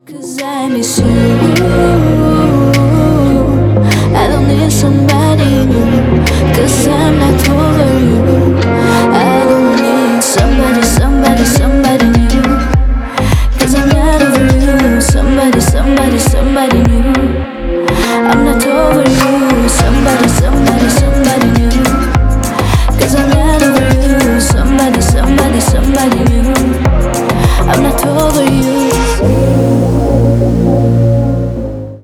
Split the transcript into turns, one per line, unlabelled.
'Cause I miss you. I don't need somebody new. 'Cause I'm not over you. I don't need somebody new. 'Cause I'm not over you. Somebody new. I'm not over you. Somebody